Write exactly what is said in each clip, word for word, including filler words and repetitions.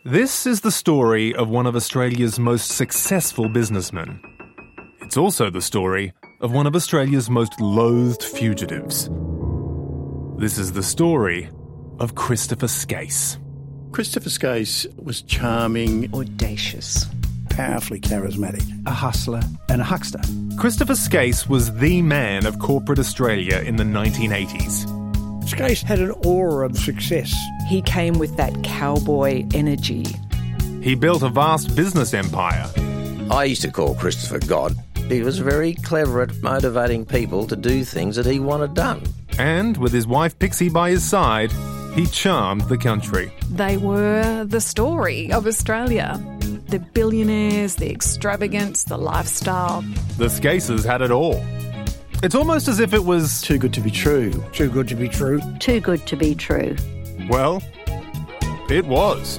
This is the story of one of Australia's most successful businessmen. It's also the story of one of Australia's most loathed fugitives. This is the story of Christopher Skase. Christopher Skase was charming, audacious, powerfully charismatic, a hustler and a huckster. Christopher Skase was the man of corporate Australia in the nineteen eighties. Skase had an aura of success. He came with that cowboy energy. He built a vast business empire. I used to call Christopher God. He was very clever at motivating people to do things that he wanted done. And with his wife Pixie by his side, he charmed the country. They were the story of Australia. The billionaires, the extravagance, the lifestyle. The Skases had it all. It's almost as if it was too good to be true. Too good to be true. Too good to be true. Well, it was.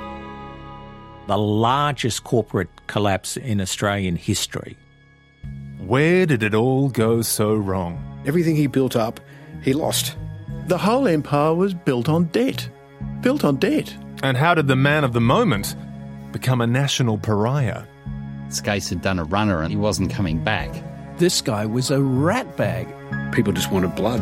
The largest corporate collapse in Australian history. Where did it all go so wrong? Everything he built up, he lost. The whole empire was built on debt. Built on debt. And how did the man of the moment become a national pariah? Skase had done a runner and he wasn't coming back. This guy was a ratbag. People just wanted blood.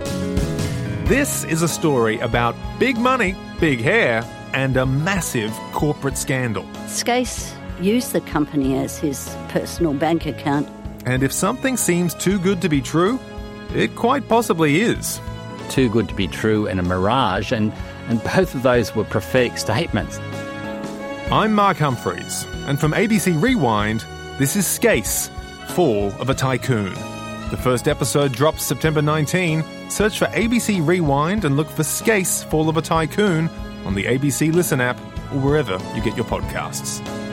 This is a story about big money, big hair, and a massive corporate scandal. Skase used the company as his personal bank account. And if something seems too good to be true, it quite possibly is. Too good to be true and a mirage, and, and both of those were prophetic statements. I'm Mark Humphreys, and from A B C Rewind, this is Skase, Fall of a Tycoon. The first episode drops September nineteenth. Search for A B C Rewind and look for Skase, Fall of a Tycoon on the A B C Listen app or wherever you get your podcasts.